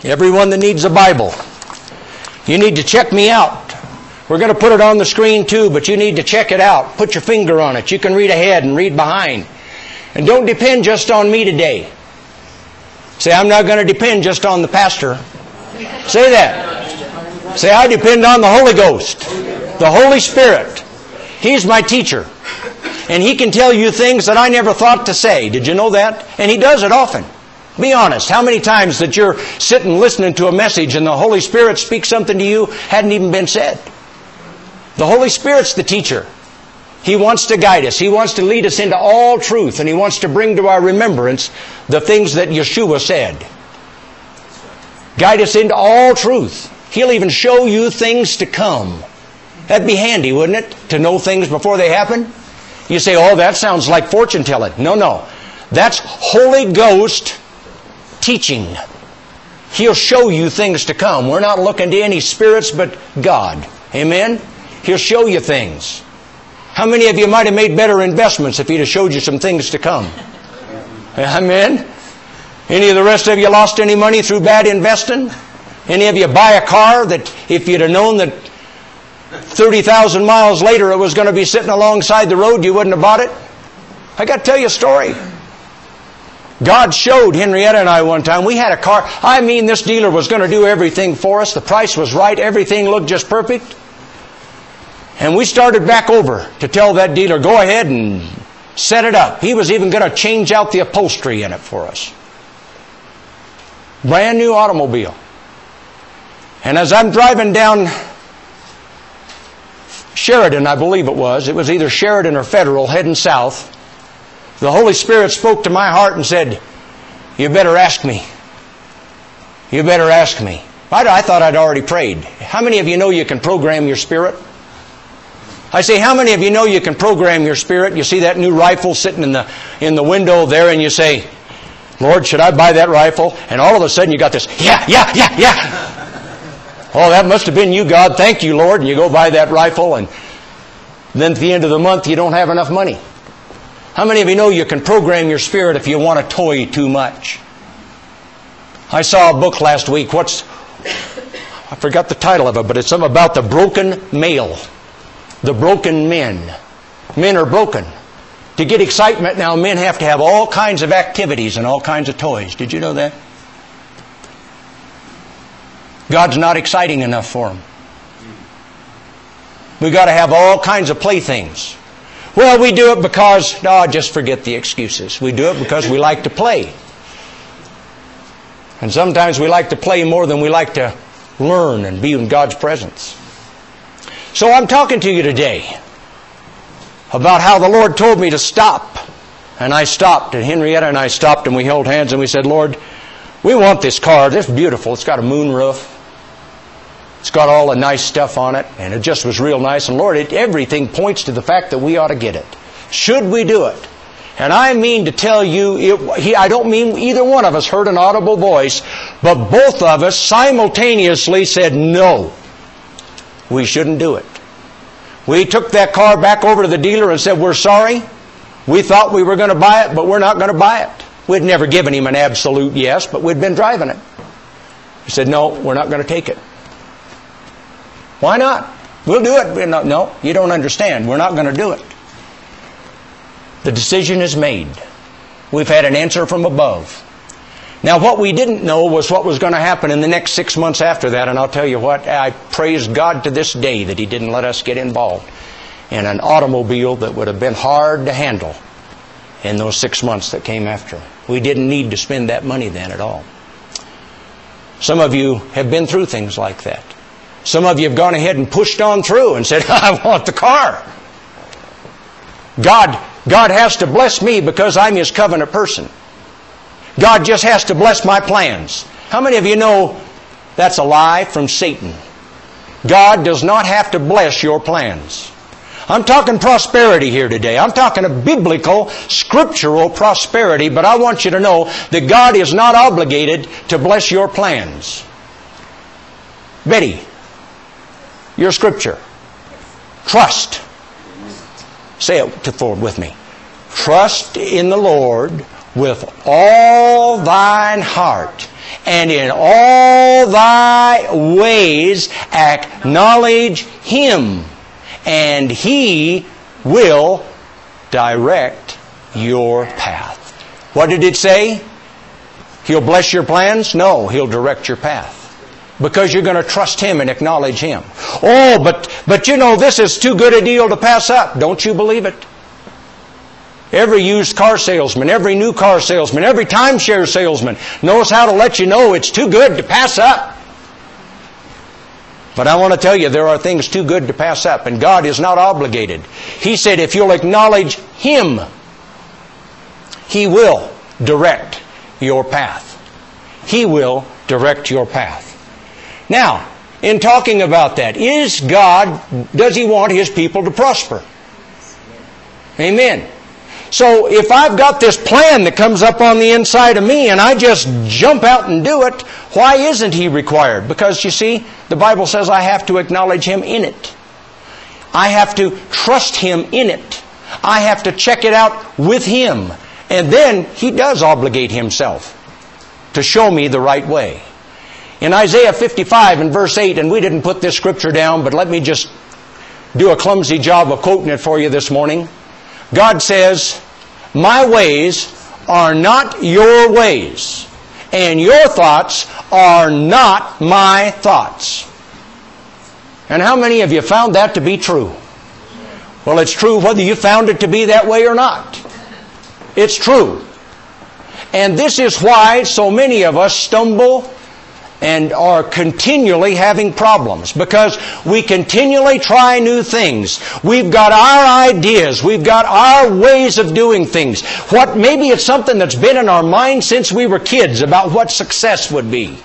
Everyone that needs a Bible, you need to check me out. We're going to put it on the screen too, but you need to check it out. Put your finger on it. You can read ahead and read behind. And don't depend just on me today. Say, I'm not going to depend just on the pastor. Say that. Say, I depend on the Holy Ghost, the Holy Spirit. He's my teacher. And He can tell you things that I never thought to say. Did you know that? And He does it often. Be honest. How many times that you're sitting listening to a message and the Holy Spirit speaks something to you hadn't even been said? The Holy Spirit's the teacher. He wants to guide us. He wants to lead us into all truth. And He wants to bring to our remembrance the things that Yeshua said. Guide us into all truth. He'll even show you things to come. That'd be handy, wouldn't it? To know things before they happen? You say, oh, that sounds like fortune telling. No. That's Holy Ghost teaching. He'll show you things to come. We're not looking to any spirits but God. Amen? He'll show you things. How many of you might have made better investments if He'd have showed you some things to come? Amen? Any of the rest of you lost any money through bad investing? Any of you buy a car that if you'd have known that 30,000 miles later it was going to be sitting alongside the road, you wouldn't have bought it? I got to tell you a story. God showed Henrietta and I one time. We had a car. I mean, this dealer was going to do everything for us. The price was right. Everything looked just perfect. And we started back over to tell that dealer, go ahead and set it up. He was even going to change out the upholstery in it for us. Brand new automobile. And as I'm driving down Sheridan, I believe it was either Sheridan or Federal, heading south, the Holy Spirit spoke to my heart and said, you better ask me. You better ask me. I thought I'd already prayed. How many of you know you can program your spirit? I say, how many of you know you can program your spirit? You see that new rifle sitting in the window there and you say, Lord, should I buy that rifle? And all of a sudden you got this, yeah. Oh, that must have been you, God. Thank you, Lord. And you go buy that rifle and then at the end of the month you don't have enough money. How many of you know you can program your spirit if you want a toy too much? I saw a book last week. I forgot the title of it, but it's something about the broken male. The broken men. Men are broken. To get excitement now, men have to have all kinds of activities and all kinds of toys. Did you know that? God's not exciting enough for them. We've got to have all kinds of playthings. Well, we do it because, just forget the excuses. We do it because we like to play. And sometimes we like to play more than we like to learn and be in God's presence. So I'm talking to you today about how the Lord told me to stop. And I stopped, and Henrietta and I stopped, and we held hands, and we said, Lord, we want this car. It's beautiful. It's got a moon roof. It's got all the nice stuff on it, and it just was real nice. And Lord, everything points to the fact that we ought to get it. Should we do it? And I mean to tell you, I don't mean either one of us heard an audible voice, but both of us simultaneously said, no, we shouldn't do it. We took that car back over to the dealer and said, we're sorry. We thought we were going to buy it, but we're not going to buy it. We'd never given him an absolute yes, but we'd been driving it. He said, no, we're not going to take it. Why not? We'll do it. No, you don't understand. We're not going to do it. The decision is made. We've had an answer from above. Now, what we didn't know was what was going to happen in the next 6 months after that. And I'll tell you what, I praise God to this day that He didn't let us get involved in an automobile that would have been hard to handle in those 6 months that came after. We didn't need to spend that money then at all. Some of you have been through things like that. Some of you have gone ahead and pushed on through and said, I want the car. God has to bless me because I'm His covenant person. God just has to bless my plans. How many of you know that's a lie from Satan? God does not have to bless your plans. I'm talking prosperity here today. I'm talking a biblical, scriptural prosperity, but I want you to know that God is not obligated to bless your plans. Betty, your scripture. Trust. Say it forward with me. Trust in the Lord with all thine heart, and in all thy ways acknowledge Him, and He will direct your path. What did it say? He'll bless your plans? No, He'll direct your path. Because you're going to trust Him and acknowledge Him. Oh, but you know, this is too good a deal to pass up. Don't you believe it? Every used car salesman, every new car salesman, every timeshare salesman knows how to let you know it's too good to pass up. But I want to tell you, there are things too good to pass up, and God is not obligated. He said if you'll acknowledge Him, He will direct your path. He will direct your path. Now, in talking about that, does He want His people to prosper? Amen. So if I've got this plan that comes up on the inside of me and I just jump out and do it, why isn't He required? Because you see, the Bible says I have to acknowledge Him in it. I have to trust Him in it. I have to check it out with Him. And then He does obligate Himself to show me the right way. In Isaiah 55 and verse 8, and we didn't put this scripture down, but let me just do a clumsy job of quoting it for you this morning. God says, my ways are not your ways, and your thoughts are not my thoughts. And how many of you found that to be true? Well, it's true whether you found it to be that way or not. It's true. And this is why so many of us stumble and are continually having problems, because we continually try new things. We've got our ideas. We've got our ways of doing things. Maybe it's something that's been in our mind since we were kids about what success would be.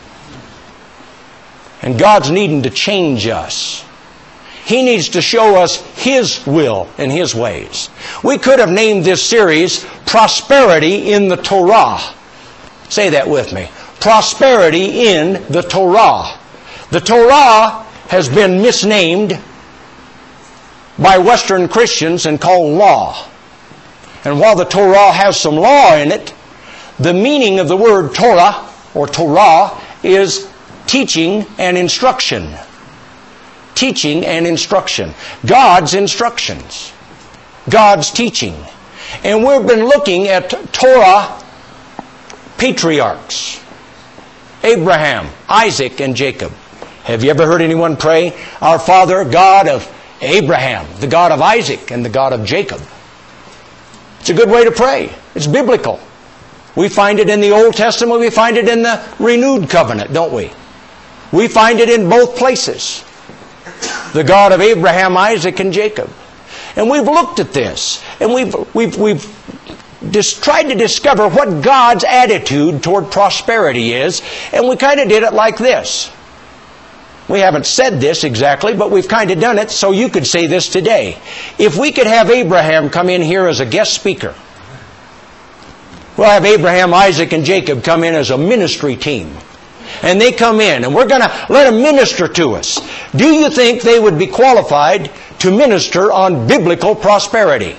And God's needing to change us. He needs to show us His will and His ways. We could have named this series Prosperity in the Torah. Say that with me. Prosperity in the Torah. The Torah has been misnamed by Western Christians and called law. And while the Torah has some law in it, the meaning of the word Torah or Torah is teaching and instruction. Teaching and instruction. God's instructions. God's teaching. And we've been looking at Torah patriarchs. Abraham, Isaac, and Jacob. Have you ever heard anyone pray, Our Father, God of Abraham, the God of Isaac, and the God of Jacob? It's a good way to pray. It's biblical. We find it in the Old Testament. We find it in the renewed covenant, don't we? We find it in both places. The God of Abraham, Isaac, and Jacob. And we've looked at this. And we've tried to discover what God's attitude toward prosperity is. And we kind of did it like this. We haven't said this exactly, but we've kind of done it so you could say this today. If we could have Abraham come in here as a guest speaker, we'll have Abraham, Isaac, and Jacob come in as a ministry team. And they come in, and we're going to let them minister to us. Do you think they would be qualified to minister on biblical prosperity?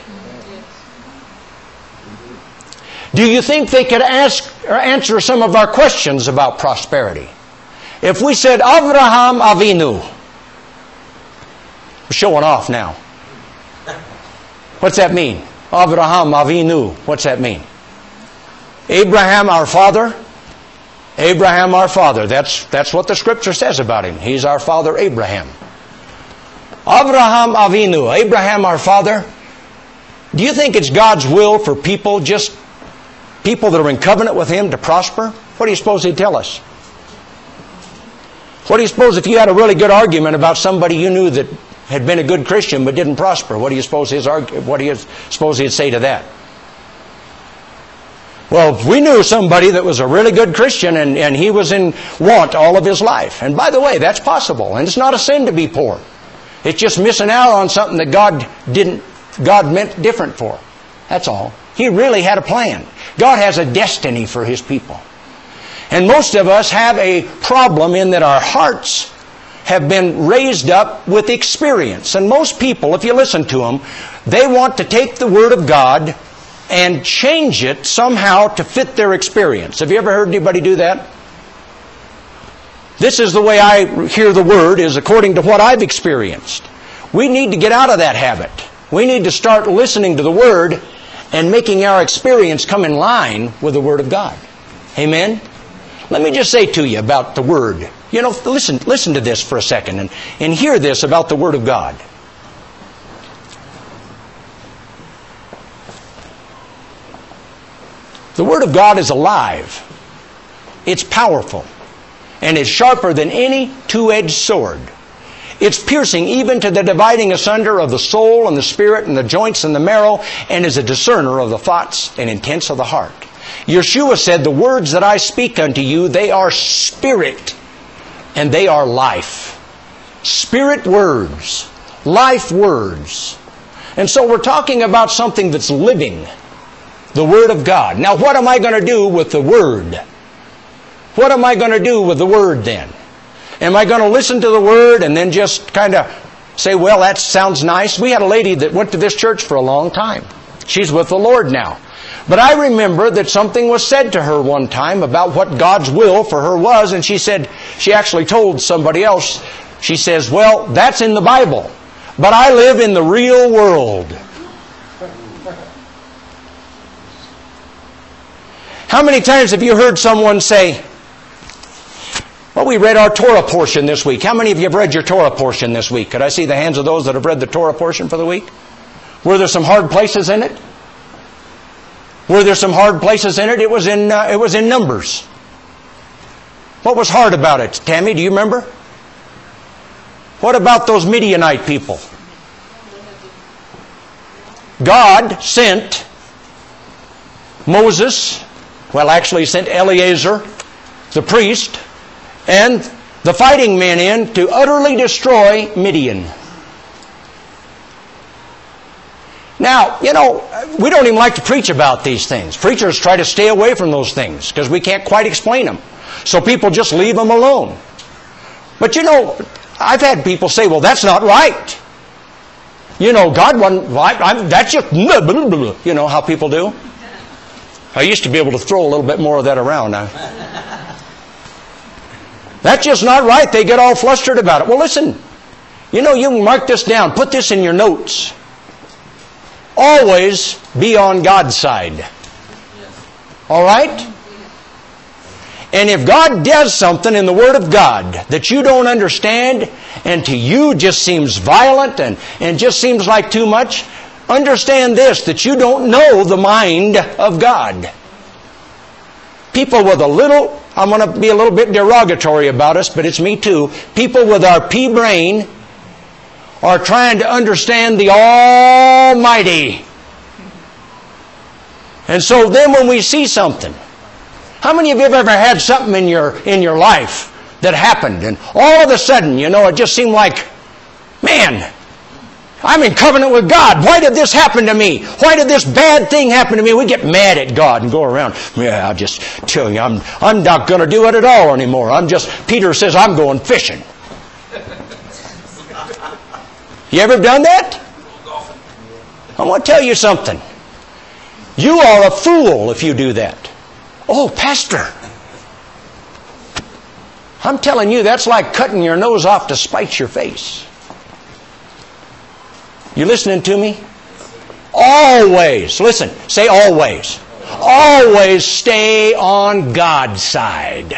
Do you think they could ask or answer some of our questions about prosperity? If we said, Avraham Avinu, we're showing off now. What's that mean? Avraham Avinu, what's that mean? Abraham our father? Abraham our father. That's what the Scripture says about him. He's our father Abraham. Avraham Avinu, Abraham our father. Do you think it's God's will for people that are in covenant with Him to prosper? What do you suppose He'd tell us? What do you suppose if you had a really good argument about somebody you knew that had been a good Christian but didn't prosper? What do you suppose He'd say to that? Well, we knew somebody that was a really good Christian and he was in want all of his life. And by the way, that's possible. And it's not a sin to be poor. It's just missing out on something that God meant different for. That's all. He really had a plan. God has a destiny for His people. And most of us have a problem in that our hearts have been raised up with experience. And most people, if you listen to them, they want to take the Word of God and change it somehow to fit their experience. Have you ever heard anybody do that? This is the way I hear the Word, is according to what I've experienced. We need to get out of that habit. We need to start listening to the Word and making our experience come in line with the Word of God. Amen? Let me just say to you about the Word. You know, listen to this for a second and hear this about the Word of God. The Word of God is alive. It's powerful. And is sharper than any two-edged sword. It's piercing even to the dividing asunder of the soul and the spirit and the joints and the marrow, and is a discerner of the thoughts and intents of the heart. Yeshua said, the words that I speak unto you, they are spirit and they are life. Spirit words, life words. And so we're talking about something that's living, the Word of God. Now what am I going to do with the Word? What am I going to do with the Word then? Am I going to listen to the Word and then just kind of say, well, that sounds nice? We had a lady that went to this church for a long time. She's with the Lord now. But I remember that something was said to her one time about what God's will for her was, and she said, she actually told somebody else, she says, well, that's in the Bible, but I live in the real world. How many times have you heard someone say, well, we read our Torah portion this week. How many of you have read your Torah portion this week? Could I see the hands of those that have read the Torah portion for the week? Were there some hard places in it? Were there some hard places in it? It was in Numbers. What was hard about it? Tammy, do you remember? What about those Midianite people? God sent Moses, well, actually sent Eleazar, the priest, and the fighting men in to utterly destroy Midian. Now, you know, we don't even like to preach about these things. Preachers try to stay away from those things because we can't quite explain them. So people just leave them alone. But you know, I've had people say, well, that's not right. You know, God wasn't right. That's just, you know how people do. I used to be able to throw a little bit more of that around now. That's just not right. They get all flustered about it. Well, listen, you know, you can mark this down. Put this in your notes. Always be on God's side. All right? And if God does something in the Word of God that you don't understand and to you just seems violent and just seems like too much, understand this, that you don't know the mind of God. People with a little, I'm going to be a little bit derogatory about us, but it's me too. People with our pea brain are trying to understand the Almighty. And so then when we see something, how many of you have ever had something in your life that happened and all of a sudden, you know, it just seemed like, man, I'm in covenant with God. Why did this happen to me? Why did this bad thing happen to me? We get mad at God and go around, yeah, I'll just tell you, I'm not going to do it at all anymore. Peter says, I'm going fishing. You ever done that? I want to tell you something. You are a fool if you do that. Oh, Pastor, I'm telling you, that's like cutting your nose off to spite your face. You listening to me? Always, listen, say always. Always stay on God's side.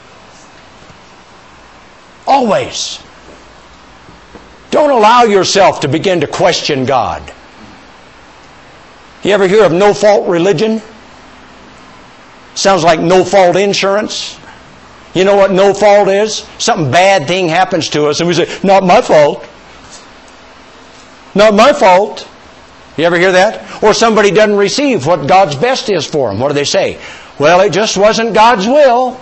Always. Don't allow yourself to begin to question God. You ever hear of no-fault religion? Sounds like no-fault insurance. You know what no-fault is? Something bad thing happens to us and we say, not my fault. Not my fault. You ever hear that? Or somebody doesn't receive what God's best is for them. What do they say? Well, it just wasn't God's will.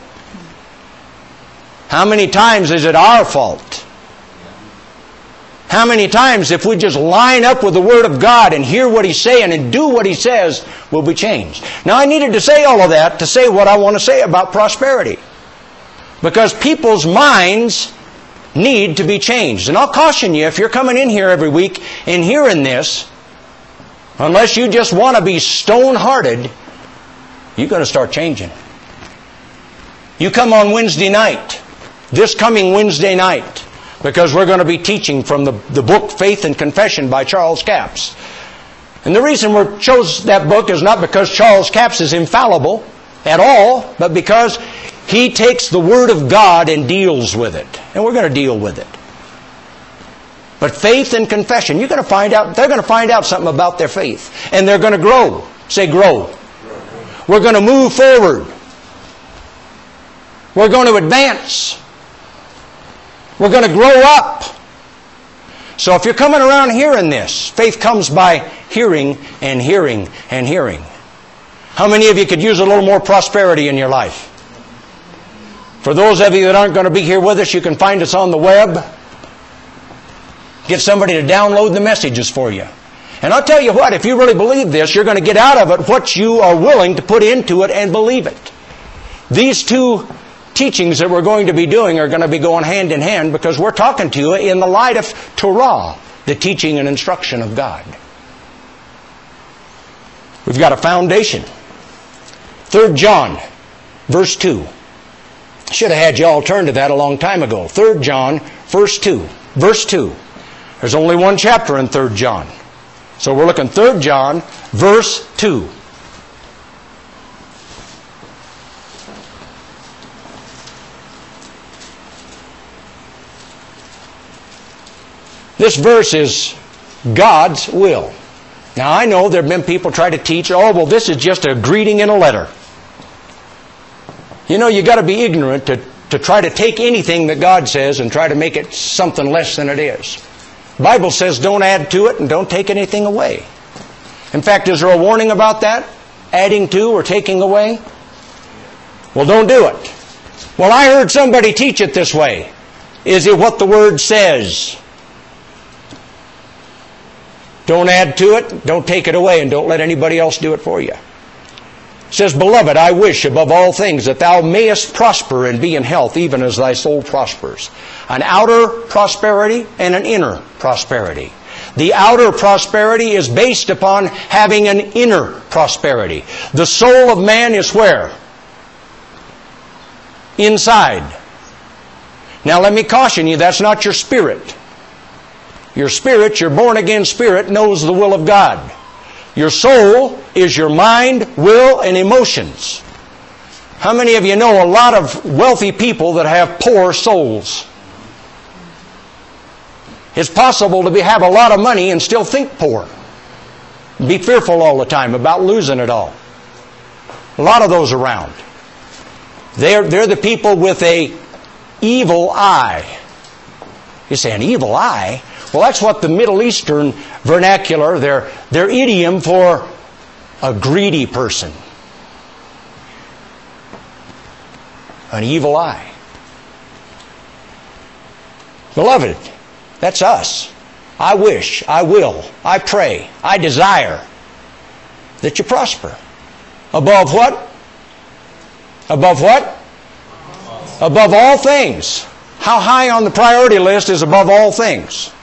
How many times is it our fault? How many times, if we just line up with the Word of God and hear what He's saying and do what He says, will be changed? Now, I needed to say all of that to say what I want to say about prosperity. Because people's minds need to be changed. And I'll caution you, if you're coming in here every week and hearing this, unless you just want to be stone-hearted, you're going to start changing. You come on Wednesday night this coming Wednesday night, because we're going to be teaching from the book Faith and Confession by Charles Capps. And the reason we chose that book is not because Charles Capps is infallible at all, but because he takes the Word of God and deals with it. And we're going to deal with it. But faith and confession, they're going to find out something about their faith. And they're going to grow. Say grow. We're going to move forward. We're going to advance. We're going to grow up. So if you're coming around hearing this, faith comes by hearing and hearing and hearing. How many of you could use a little more prosperity in your life? For those of you that aren't going to be here with us, you can find us on the web. Get somebody to download the messages for you. And I'll tell you what, if you really believe this, you're going to get out of it what you are willing to put into it and believe it. These two teachings that we're going to be doing are going to be going hand in hand because we're talking to you in the light of Torah, the teaching and instruction of God. We've got a foundation. 3 John, verse 2. Should have had you all turn to that a long time ago. 3 John, verse 2. Verse 2. There's only one chapter in 3 John. So we're looking 3 John, verse 2. This verse is God's will. Now I know there have been people try to teach, this is just a greeting in a letter. You know, you've got to be ignorant to try to take anything that God says and try to make it something less than it is. The Bible says don't add to it and don't take anything away. In fact, is there a warning about that? Adding to or taking away? Well, don't do it. Well, I heard somebody teach it this way. Is it what the Word says? Don't add to it, don't take it away, and don't let anybody else do it for you. It says, Beloved, I wish above all things that thou mayest prosper and be in health, even as thy soul prospers. An outer prosperity and an inner prosperity. The outer prosperity is based upon having an inner prosperity. The soul of man is where? Inside. Now let me caution you, that's not your spirit. Your spirit, your born-again spirit, knows the will of God. Your soul is your mind, will, and emotions. How many of you know a lot of wealthy people that have poor souls? It's possible to have a lot of money and still think poor. Be fearful all the time about losing it all. A lot of those around. They're the people with a evil eye. You say, an evil eye? Well, that's what the Middle Eastern vernacular, their idiom for a greedy person. An evil eye. Beloved, that's us. I wish, I will, I pray, I desire that you prosper. Above what? Above what? Above all things. How high on the priority list is above all things?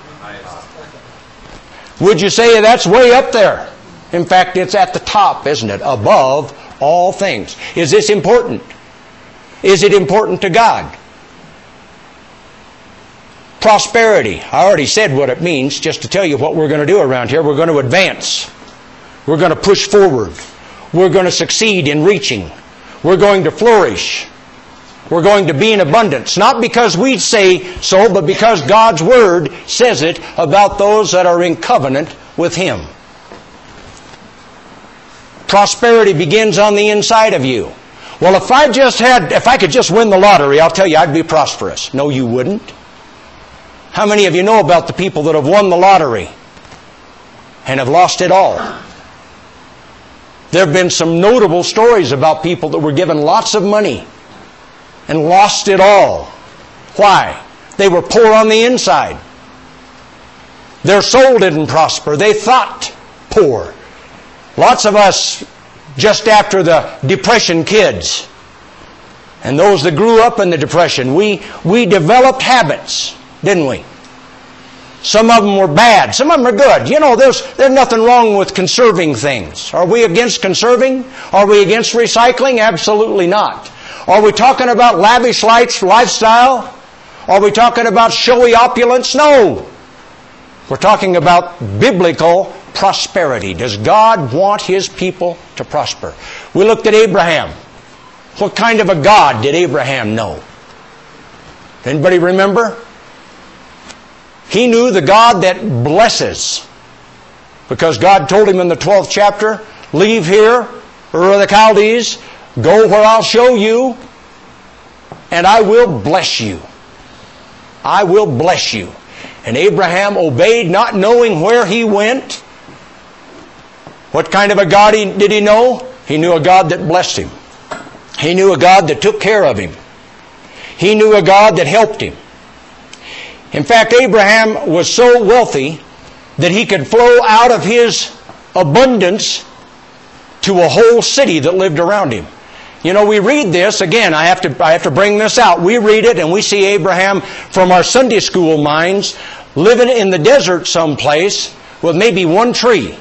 Would you say that's way up there? In fact, it's at the top, isn't it? Above all things. Is this important? Is it important to God? Prosperity. I already said what it means. Just to tell you what we're going to do around here. We're going to advance. We're going to push forward. We're going to succeed in reaching. We're going to flourish. We're going to be in abundance. Not because we say so, but because God's Word says it about those that are in covenant with Him. Prosperity begins on the inside of you. Well, if I could just win the lottery, I'll tell you I'd be prosperous. No, you wouldn't. How many of you know about the people that have won the lottery and have lost it all? There have been some notable stories about people that were given lots of money and lost it all. Why? They were poor on the inside. Their soul didn't prosper. They thought poor. Lots of us, just after the Depression kids, and those that grew up in the Depression, we developed habits, didn't we? Some of them were bad. Some of them are good. You know, there's nothing wrong with conserving things. Are we against conserving? Are we against recycling? Absolutely not. Are we talking about lavish lifestyle? Are we talking about showy opulence? No. We're talking about biblical prosperity. Does God want His people to prosper? We looked at Abraham. What kind of a God did Abraham know? Anybody remember? He knew the God that blesses. Because God told him in the 12th chapter, leave here, Ur of the Chaldees, go where I'll show you, and I will bless you. I will bless you. And Abraham obeyed, not knowing where he went. What kind of a God did he know? He knew a God that blessed him. He knew a God that took care of him. He knew a God that helped him. In fact, Abraham was so wealthy that he could flow out of his abundance to a whole city that lived around him. You know, we read this, again, I have to bring this out. We read it and we see Abraham from our Sunday school minds living in the desert someplace with maybe one tree.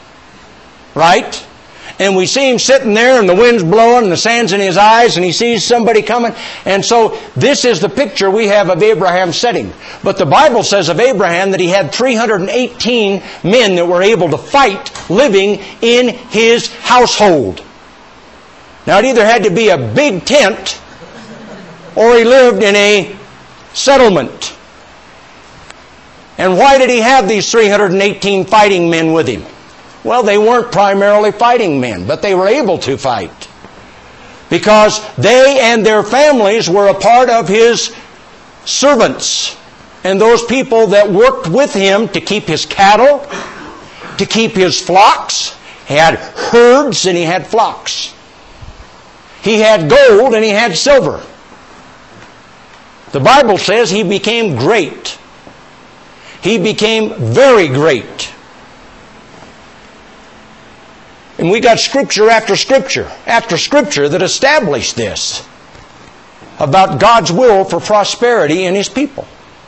Right? And we see him sitting there and the wind's blowing and the sand's in his eyes and he sees somebody coming. And so this is the picture we have of Abraham setting. But the Bible says of Abraham that he had 318 men that were able to fight living in his household. Now it either had to be a big tent or he lived in a settlement. And why did he have these 318 fighting men with him? Well, they weren't primarily fighting men, but they were able to fight. Because they and their families were a part of his servants. And those people that worked with him to keep his cattle, to keep his flocks. He had herds and he had flocks. He had gold and he had silver. The Bible says he became great. He became very great. And we got scripture after scripture after scripture that established this about God's will for prosperity in His people.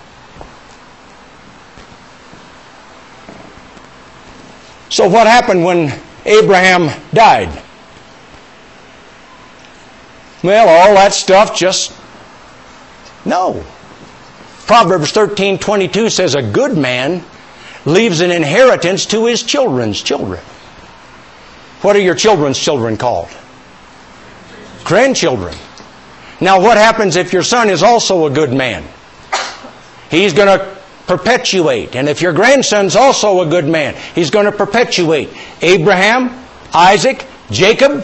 So what happened when Abraham died? Well, all that stuff just... No. Proverbs 13:22 says, a good man leaves an inheritance to his children's children. What are your children's children called? Grandchildren. Now what happens if your son is also a good man? He's going to perpetuate. And if your grandson's also a good man, he's going to perpetuate. Abraham, Isaac, Jacob.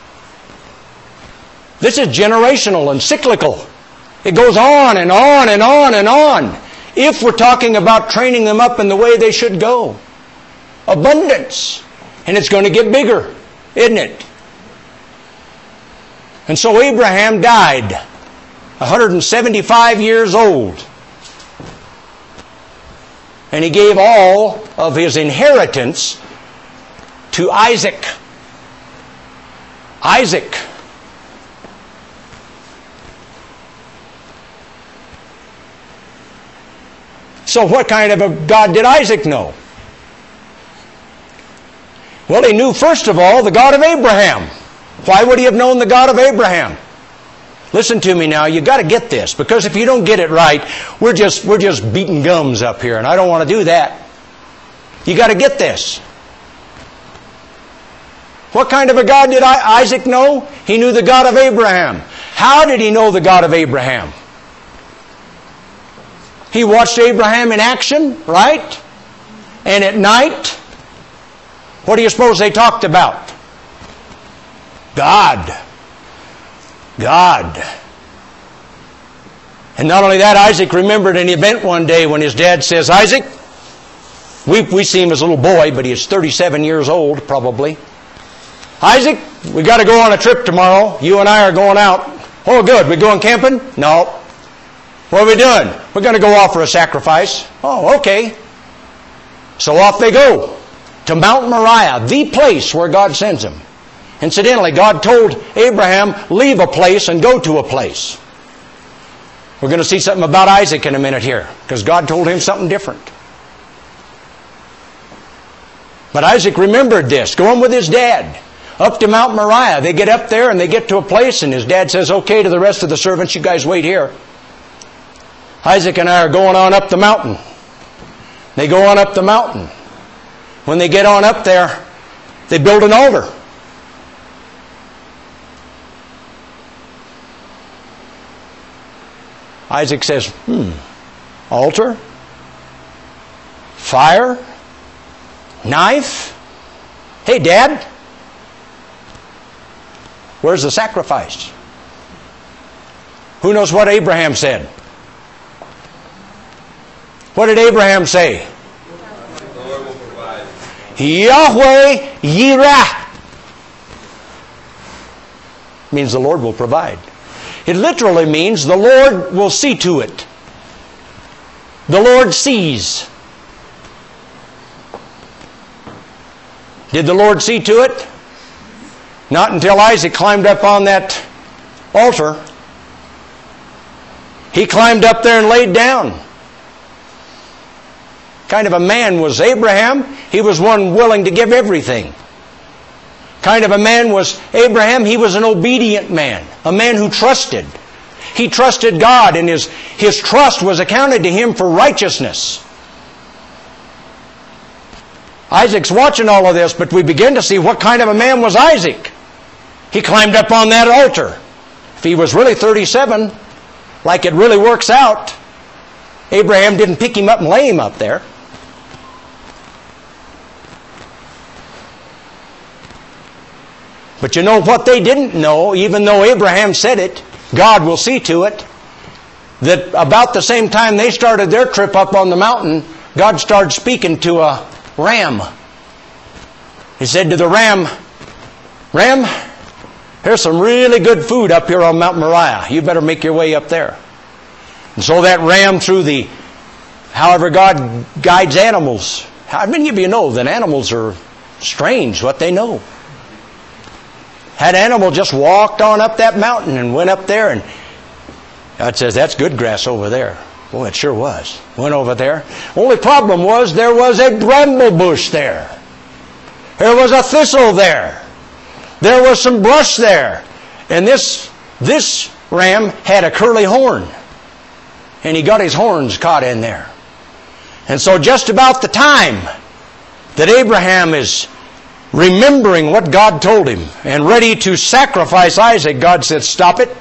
This is generational and cyclical. It goes on and on and on and on. If we're talking about training them up in the way they should go. Abundance. And it's going to get bigger, isn't it? And so Abraham died 175 years old. And he gave all of his inheritance to Isaac. Isaac. So what kind of a God did Isaac know? Well, he knew first of all the God of Abraham. Why would he have known the God of Abraham? Listen to me now, you've got to get this, because if you don't get it right, we're just beating gums up here, and I don't want to do that. You got to get this. What kind of a God did Isaac know? He knew the God of Abraham. How did he know the God of Abraham? He watched Abraham in action, right? And at night, what do you suppose they talked about? God. God. And not only that, Isaac remembered an event one day when his dad says, Isaac, we see him as a little boy, but he is 37 years old probably. Isaac, we got to go on a trip tomorrow. You and I are going out. Oh, good. We going camping? No. What are we doing? We're going to go offer a sacrifice. Oh, okay. So off they go to Mount Moriah, the place where God sends them. Incidentally, God told Abraham, leave a place and go to a place. We're going to see something about Isaac in a minute here, because God told him something different. But Isaac remembered this, going with his dad. Up to Mount Moriah. They get up there and they get to a place and his dad says, okay, to the rest of the servants, you guys wait here. Isaac and I are going on up the mountain. They go on up the mountain. When they get on up there, they build an altar. Isaac says, altar? Fire? Knife? Hey, Dad, where's the sacrifice? Who knows what Abraham said? What did Abraham say? The Lord will provide. Yahweh Yireh. Means the Lord will provide. It literally means the Lord will see to it. The Lord sees. Did the Lord see to it? Not until Isaac climbed up on that altar. He climbed up there and laid down. Kind of a man was Abraham. He was one willing to give everything. Kind of a man was Abraham. He was an obedient man. A man who trusted. He trusted God, and his trust was accounted to him for righteousness. Isaac's watching all of this, but we begin to see what kind of a man was Isaac. He climbed up on that altar. If he was really 37, like it really works out, Abraham didn't pick him up and lay him up there. But you know what they didn't know, even though Abraham said it, God will see to it, that about the same time they started their trip up on the mountain, God started speaking to a ram. He said to the ram, Ram, there's some really good food up here on Mount Moriah. You better make your way up there. And so that ram through however God guides animals. How many of you know that animals are strange, what they know? That animal just walked on up that mountain and went up there, and God says, that's good grass over there. Boy, it sure was. Went over there. Only problem was there was a bramble bush there. There was a thistle there. There was some brush there. And this ram had a curly horn. And he got his horns caught in there. And so just about the time that Abraham is remembering what God told him and ready to sacrifice Isaac, God said, stop it.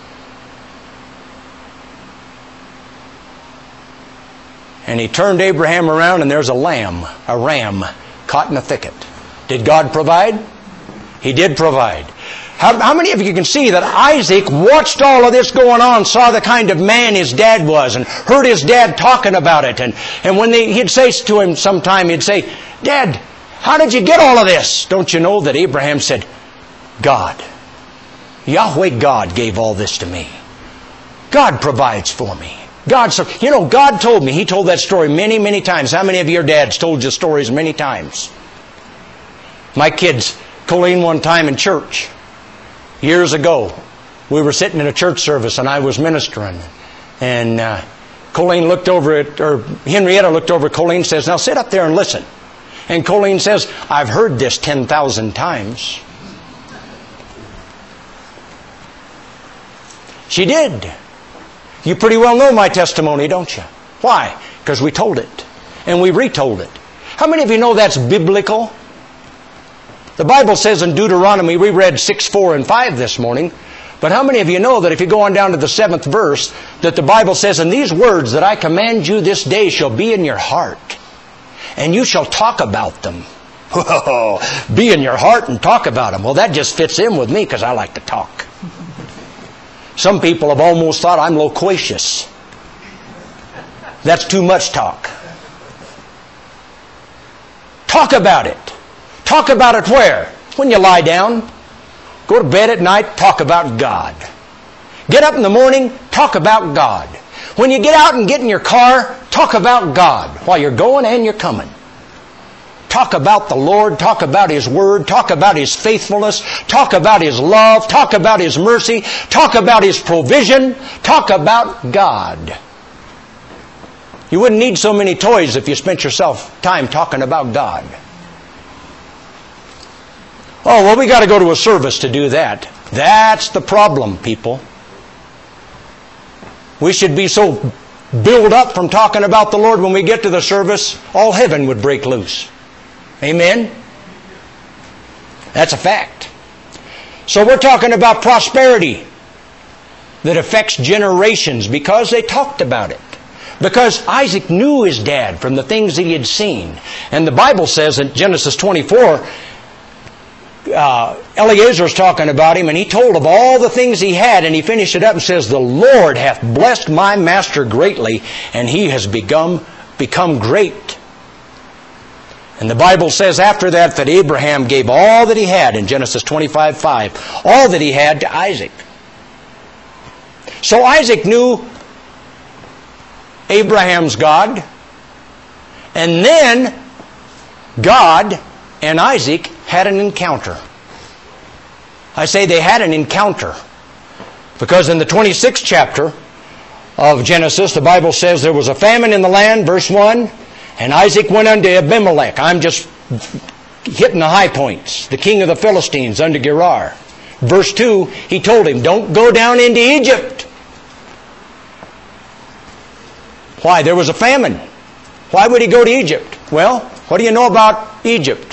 And he turned Abraham around, and there's a ram caught in a thicket. Did God provide? He did provide. How many of you can see that Isaac watched all of this going on, saw the kind of man his dad was, and heard his dad talking about it? And when he'd say to him sometime, he'd say, Dad, how did you get all of this? Don't you know that Abraham said, God, Yahweh God gave all this to me. God provides for me. God told me. He told that story many, many times. How many of your dads told you stories many times? My kids, Colleen, one time in church, years ago, we were sitting in a church service and I was ministering. And Colleen looked over at, or Henrietta looked over at Colleen and says, now sit up there and listen. And Colleen says, I've heard this 10,000 times. She did. You pretty well know my testimony, don't you? Why? Because we told it. And we retold it. How many of you know that's biblical? The Bible says in Deuteronomy, we read 6, 4, and 5 this morning. But how many of you know that if you go on down to the 7th verse, that the Bible says, and these words that I command you this day shall be in your heart, and you shall talk about them. Be in your heart and talk about them. Well, that just fits in with me because I like to talk. Some people have almost thought I'm loquacious. That's too much talk. Talk about it. Talk about it where? When you lie down. Go to bed at night, talk about God. Get up in the morning, talk about God. When you get out and get in your car, talk about God while you're going and you're coming. Talk about the Lord, talk about His Word, talk about His faithfulness, talk about His love, talk about His mercy, talk about His provision, talk about God. You wouldn't need so many toys if you spent yourself time talking about God. Oh, well, we got to go to a service to do that. That's the problem, people. We should be so built up from talking about the Lord when we get to the service, all heaven would break loose. Amen? That's a fact. So we're talking about prosperity that affects generations because they talked about it. Because Isaac knew his dad from the things he had seen. And the Bible says in Genesis 24, Eliezer's talking about him, and he told of all the things he had, and he finished it up and says, "The Lord hath blessed my master greatly, and he has become great." And the Bible says after that Abraham gave all that he had in Genesis 25:5, all that he had to Isaac. So Isaac knew Abraham's God, and then God and Isaac had an encounter. I say they had an encounter because in the 26th chapter of Genesis, the Bible says there was a famine in the land, verse 1, and Isaac went unto Abimelech. I'm just hitting the high points. The king of the Philistines unto Gerar. Verse 2, he told him, don't go down into Egypt. Why? There was a famine. Why would he go to Egypt? Well, what do you know about Egypt?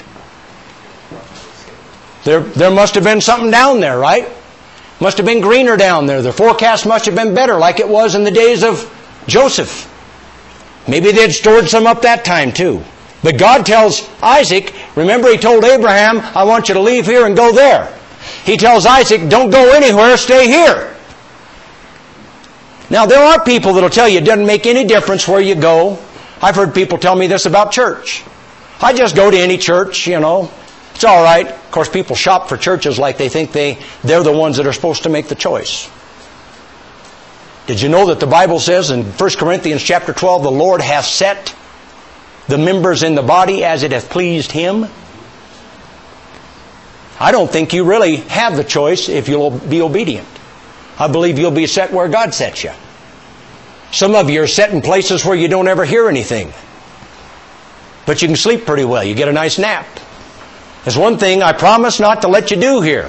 There must have been something down there, right? Must have been greener down there. The forecast must have been better, like it was in the days of Joseph. Maybe they had stored some up that time too. But God tells Isaac, remember he told Abraham, I want you to leave here and go there. He tells Isaac, don't go anywhere, stay here. Now there are people that will tell you it doesn't make any difference where you go. I've heard people tell me this about church. I just go to any church, you know. It's all right. Of course, people shop for churches like they think they're the ones that are supposed to make the choice. Did you know that the Bible says in 1 Corinthians chapter 12, the Lord hath set the members in the body as it hath pleased Him? I don't think you really have the choice if you'll be obedient. I believe you'll be set where God sets you. Some of you are set in places where you don't ever hear anything. But you can sleep pretty well. You get a nice nap. There's one thing I promise not to let you do here.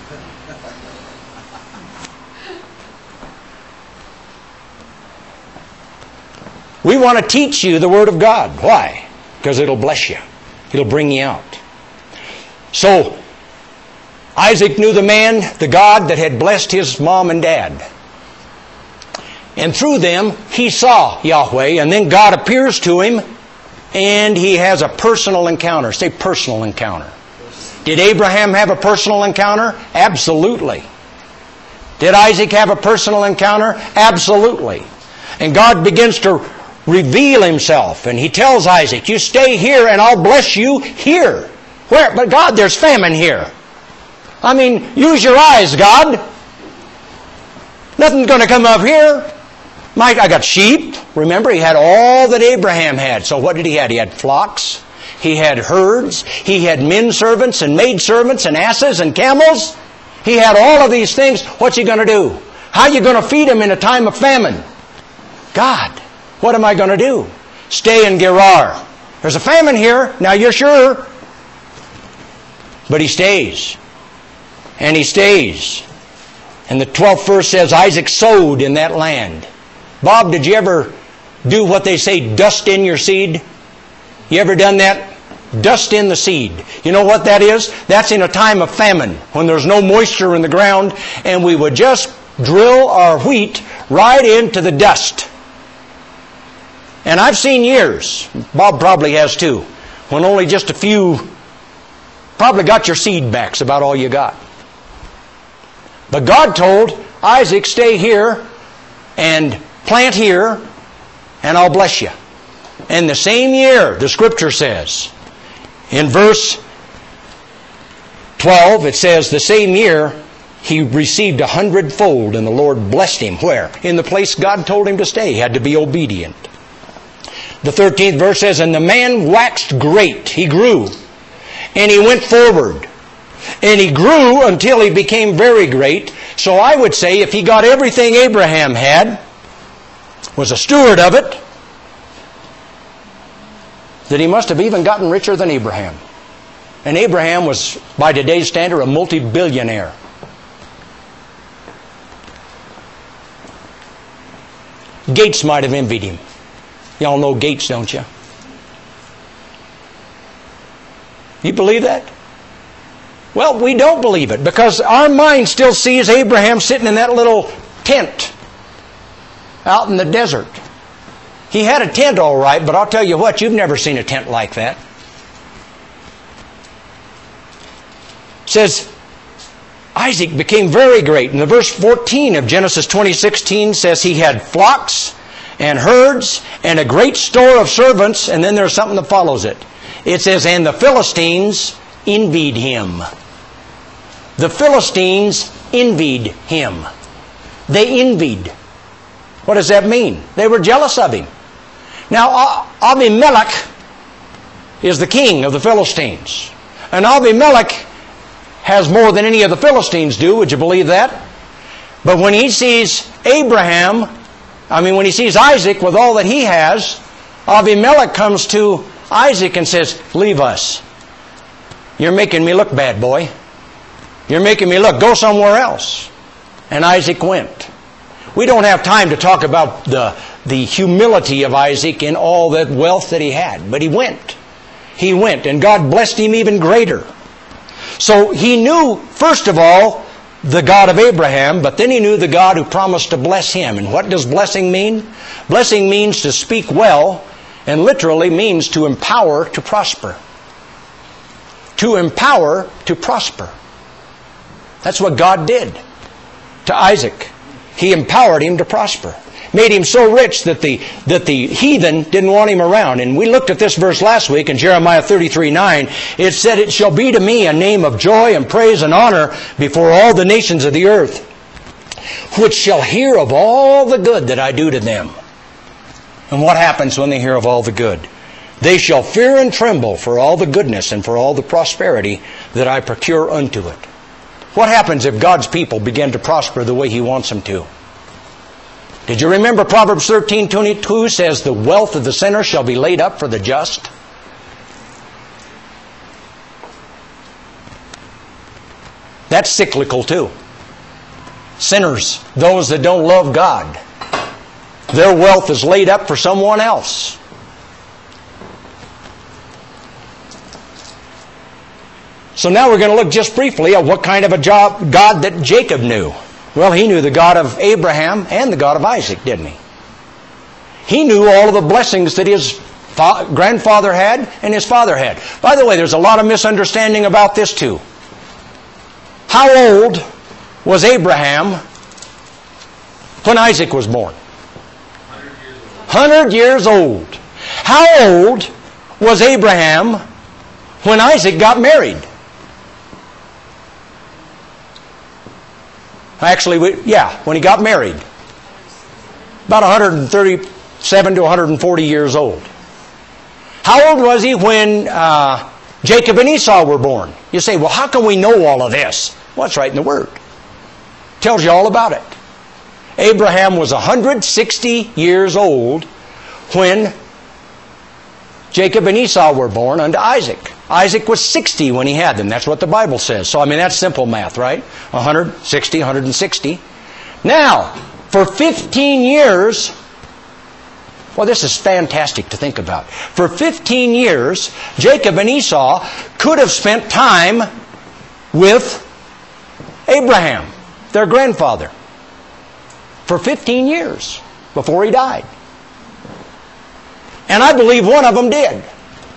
We want to teach you the Word of God. Why? Because it'll bless you. It'll bring you out. So, Isaac knew the man, the God that had blessed his mom and dad. And through them, he saw Yahweh, and then God appears to him, and he has a personal encounter. Say personal encounter. Did Abraham have a personal encounter? Absolutely. Did Isaac have a personal encounter? Absolutely. And God begins to reveal Himself, and He tells Isaac, you stay here and I'll bless you here. Where? But God, there's famine here. I mean, use your eyes, God. Nothing's going to come up here. I got sheep. Remember, he had all that Abraham had. So what did he have? He had flocks. He had herds. He had men servants and maid servants and asses and camels. He had all of these things. What's he going to do? How are you going to feed him in a time of famine? God, what am I going to do? Stay in Gerar. There's a famine here. Now you're sure. But he stays. And he stays. And the 12th verse says, Isaac sowed in that land. Bob, did you ever do what they say, dust in your seed? You ever done that? Dust in the seed. You know what that is? That's in a time of famine, when there's no moisture in the ground, and we would just drill our wheat right into the dust. And I've seen years, Bob probably has too, when only just a few, probably got your seed back, it's about all you got. But God told Isaac, stay here and plant here, and I'll bless you. And the same year, the Scripture says, in verse 12, it says, the same year, he received 100-fold, and the Lord blessed him. Where? In the place God told him to stay. He had to be obedient. The 13th verse says, and the man waxed great. He grew. And he went forward. And he grew until he became very great. So I would say if he got everything Abraham had, was a steward of it, that he must have even gotten richer than Abraham. And Abraham was, by today's standard, a multi-billionaire. Gates might have envied him. Y'all know Gates, don't you? You believe that? Well, we don't believe it because our mind still sees Abraham sitting in that little tent out in the desert. He had a tent all right, but I'll tell you what, you've never seen a tent like that. It says, Isaac became very great. And the verse 14 of Genesis 20:16 says he had flocks and herds and a great store of servants. And then there's something that follows it. It says, and the Philistines envied him. The Philistines envied him. They envied. What does that mean? They were jealous of him. Now, Abimelech is the king of the Philistines. And Abimelech has more than any of the Philistines do. Would you believe that? But when he sees when he sees Isaac with all that he has, Abimelech comes to Isaac and says, leave us. You're making me look bad, boy. You're making me look. Go somewhere else. And Isaac went. We don't have time to talk about the humility of Isaac in all that wealth that he had. But he went. He went. And God blessed him even greater. So he knew, first of all, the God of Abraham, but then he knew the God who promised to bless him. And what does blessing mean? Blessing means to speak well, and literally means to empower to prosper. To empower to prosper. That's what God did to Isaac. He empowered him to prosper. Made him so rich that the heathen didn't want him around. And we looked at this verse last week in Jeremiah 33:9. It said, it shall be to me a name of joy and praise and honor before all the nations of the earth, which shall hear of all the good that I do to them. And what happens when they hear of all the good? They shall fear and tremble for all the goodness and for all the prosperity that I procure unto it. What happens if God's people begin to prosper the way He wants them to? Did you remember Proverbs 13:22 says, the wealth of the sinner shall be laid up for the just? That's cyclical too. Sinners, those that don't love God, their wealth is laid up for someone else. So now we're going to look just briefly at what kind of a God that Jacob knew. Well, he knew the God of Abraham and the God of Isaac, didn't he? He knew all of the blessings that his grandfather had and his father had. By the way, there's a lot of misunderstanding about this too. How old was Abraham when Isaac was born? 100 years old. How old was Abraham when Isaac got married? Actually, when he got married. About 137 to 140 years old. How old was he when Jacob and Esau were born? You say, well, how can we know all of this? Well, it's right in the Word. It tells you all about it. Abraham was 160 years old when Jacob and Esau were born unto Isaac. Isaac was 60 when he had them. That's what the Bible says. So, that's simple math, right? 160, 160. Now, for 15 years, well, this is fantastic to think about. For 15 years, Jacob and Esau could have spent time with Abraham, their grandfather, for 15 years before he died. And I believe one of them did.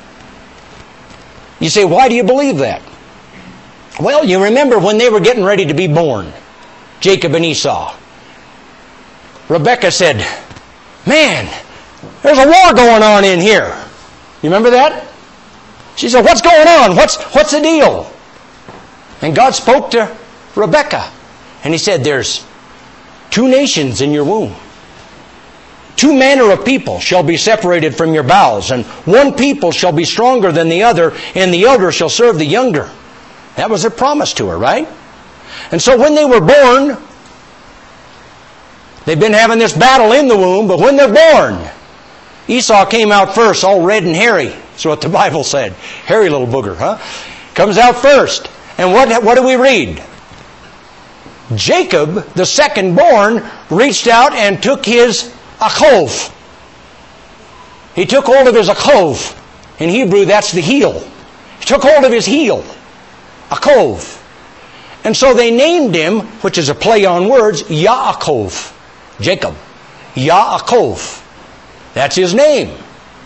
You say, why do you believe that? Well, you remember when they were getting ready to be born, Jacob and Esau. Rebekah said, man, there's a war going on in here. You remember that? She said, what's going on? What's the deal? And God spoke to Rebekah. And He said, there's 2 nations in your womb. 2 manner of people shall be separated from your bowels, and one people shall be stronger than the other, and the elder shall serve the younger. That was a promise to her, right? And so when they were born, they've been having this battle in the womb, but when they're born, Esau came out first, all red and hairy. That's what the Bible said. Hairy little booger, huh? Comes out first. And what do we read? Jacob, the second born, reached out and took his achov. He took hold of his achov. In Hebrew, that's the heel. He took hold of his heel. Achov. And so they named him, which is a play on words, Yaakov. Jacob. Yaakov. That's his name.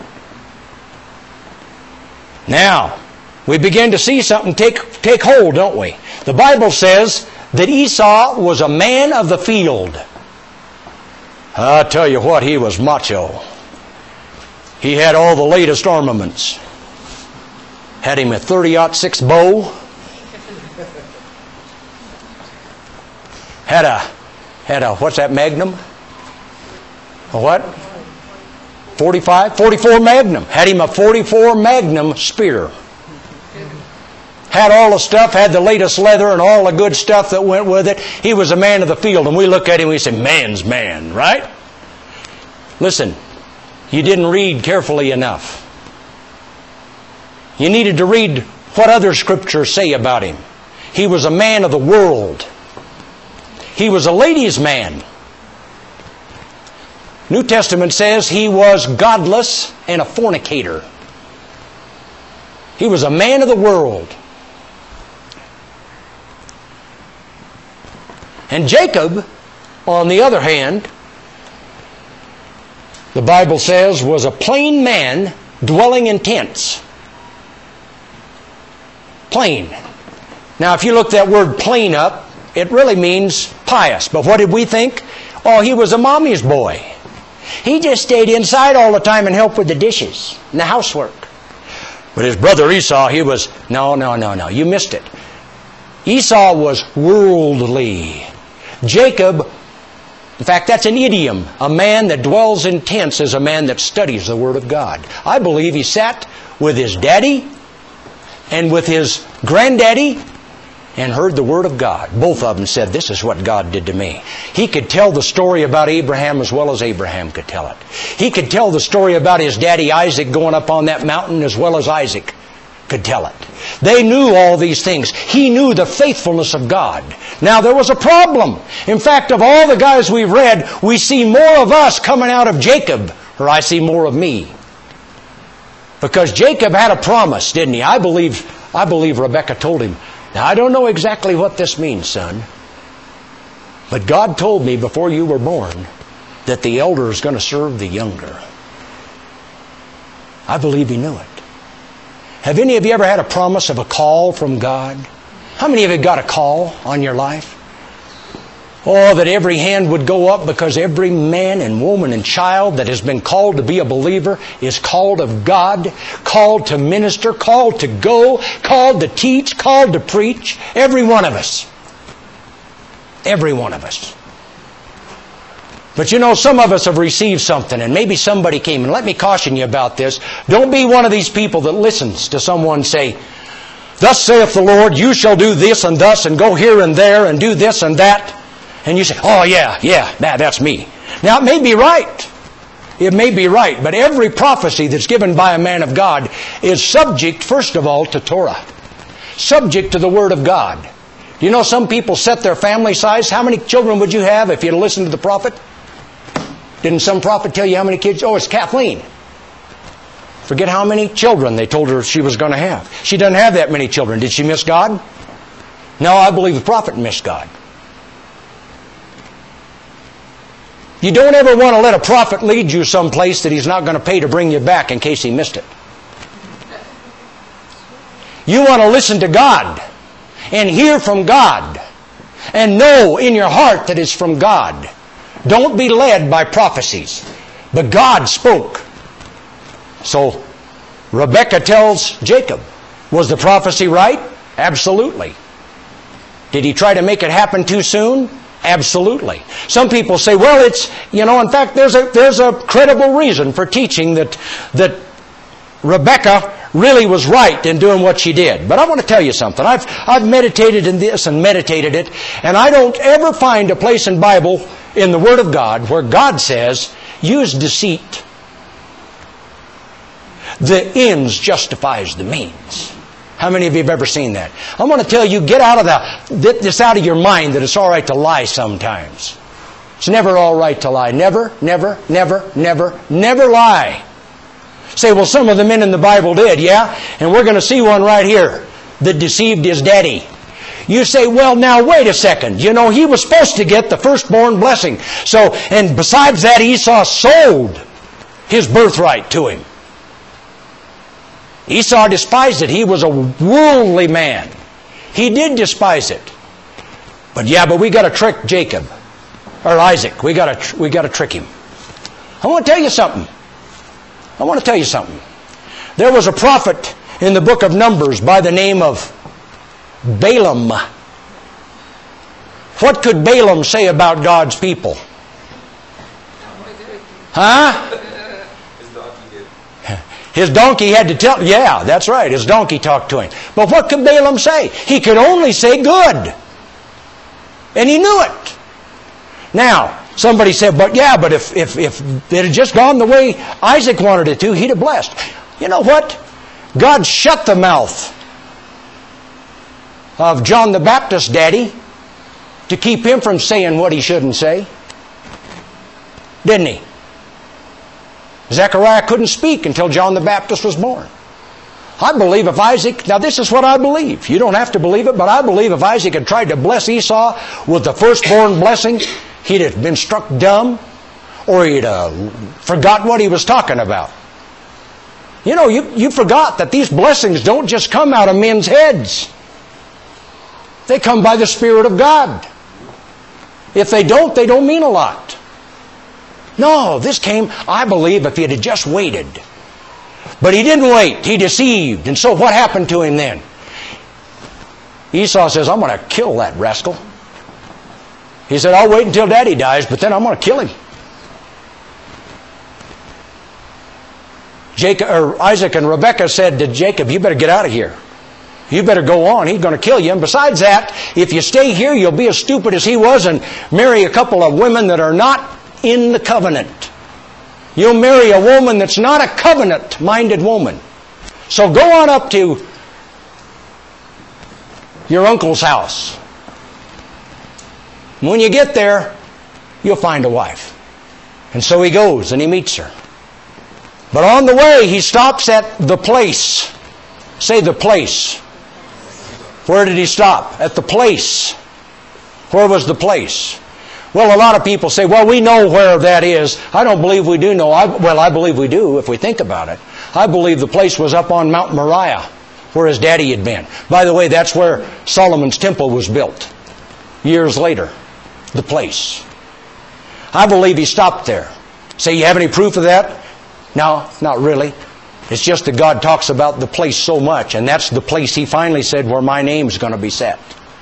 Now, we begin to see something take hold, don't we? The Bible says that Esau was a man of the field. I tell you what, he was macho. He had all the latest armaments. Had him a 30-06 bow. Had a what's that, Magnum? A what? 45? 44 Magnum. Had him a 44 Magnum spear. Had all the stuff, had the latest leather and all the good stuff that went with it. He was a man of the field. And we look at him and we say, man's man, right? Listen, you didn't read carefully enough. You needed to read what other scriptures say about him. He was a man of the world. He was a ladies' man. New Testament says he was godless and a fornicator. He was a man of the world. And Jacob, on the other hand, the Bible says, was a plain man dwelling in tents. Plain. Now, if you look that word plain up, it really means pious. But what did we think? Oh, he was a mommy's boy. He just stayed inside all the time and helped with the dishes and the housework. But his brother Esau, he was, no, you missed it. Esau was worldly. Jacob, in fact, that's an idiom. A man that dwells in tents is a man that studies the Word of God. I believe he sat with his daddy and with his granddaddy and heard the Word of God. Both of them said, this is what God did to me. He could tell the story about Abraham as well as Abraham could tell it. He could tell the story about his daddy Isaac going up on that mountain as well as Isaac could tell it. They knew all these things. He knew the faithfulness of God. Now, there was a problem. In fact, of all the guys we've read, we see more of us coming out of Jacob, or I see more of me. Because Jacob had a promise, didn't he? I believe Rebekah told him, now, I don't know exactly what this means, son, but God told me before you were born that the elder is going to serve the younger. I believe he knew it. Have any of you ever had a promise of a call from God? How many of you got a call on your life? Oh, that every hand would go up, because every man and woman and child that has been called to be a believer is called of God, called to minister, called to go, called to teach, called to preach. Every one of us. Every one of us. But you know, some of us have received something, and maybe somebody came, and let me caution you about this. Don't be one of these people that listens to someone say, thus saith the Lord, you shall do this and thus, and go here and there, and do this and that. And you say, oh yeah, that's me. Now it may be right. It may be right. But every prophecy that's given by a man of God is subject, first of all, to Torah. Subject to the Word of God. Do you know some people set their family size? How many children would you have if you'd listened to the prophet? Didn't some prophet tell you how many kids? Oh, it's Kathleen. Forget how many children they told her she was going to have. She doesn't have that many children. Did she miss God? No, I believe the prophet missed God. You don't ever want to let a prophet lead you someplace that he's not going to pay to bring you back in case he missed it. You want to listen to God and hear from God and know in your heart that it's from God. Don't be led by prophecies. But God spoke. So Rebekah tells Jacob, was the prophecy right? Absolutely. Did he try to make it happen too soon? Absolutely. Some people say, well, it's, in fact, there's a credible reason for teaching that Rebekah really was right in doing what she did. But I want to tell you something. I've meditated in this and meditated it, and I don't ever find a place in Bible, in the Word of God, where God says, use deceit. The ends justifies the means. How many of you have ever seen that? I'm going to tell you, get this out of your mind that it's all right to lie sometimes. It's never all right to lie. Never, never, never, never, never lie. Say, well, some of the men in the Bible did, yeah? And we're going to see one right here that deceived his daddy. You say, well, now, wait a second. You know, he was supposed to get the firstborn blessing. So, and besides that, Esau sold his birthright to him. Esau despised it. He was a worldly man. He did despise it. But we got to trick Jacob. Or Isaac. We got to trick him. I want to tell you something. There was a prophet in the book of Numbers by the name of Balaam. What could Balaam say about God's people? Huh? His donkey had to tell... Yeah, that's right. His donkey talked to him. But what could Balaam say? He could only say good. And he knew it. Now, somebody said, but if it had just gone the way Isaac wanted it to, he'd have blessed. You know what? God shut the mouth of John the Baptist's daddy to keep him from saying what he shouldn't say. Didn't he? Zechariah couldn't speak until John the Baptist was born. I believe if Isaac... Now this is what I believe. You don't have to believe it, but I believe if Isaac had tried to bless Esau with the firstborn blessing, he'd have been struck dumb, or he'd forgot what he was talking about. You know, you forgot that these blessings don't just come out of men's heads. They come by the Spirit of God. If they don't mean a lot. No, this came, I believe, if he had just waited. But he didn't wait. He deceived. And so what happened to him then? Esau says, I'm going to kill that rascal. He said, I'll wait until Daddy dies, but then I'm going to kill him. Isaac and Rebekah said to Jacob, you better get out of here. You better go on. He's going to kill you. And besides that, if you stay here, you'll be as stupid as he was and marry a couple of women that are not in the covenant. You'll marry a woman that's not a covenant-minded woman. So go on up to your uncle's house. When you get there, you'll find a wife. And so he goes and he meets her. But on the way, he stops at the place. Say the place. Where did he stop? At the place. Where was the place? Well, a lot of people say, well, we know where that is. I don't believe we do know. I believe we do if we think about it. I believe the place was up on Mount Moriah, where his daddy had been. By the way, that's where Solomon's temple was built. Years later. The place. I believe he stopped there. Say, you have any proof of that? No, not really. It's just that God talks about the place so much, and that's the place he finally said where my name's going to be set.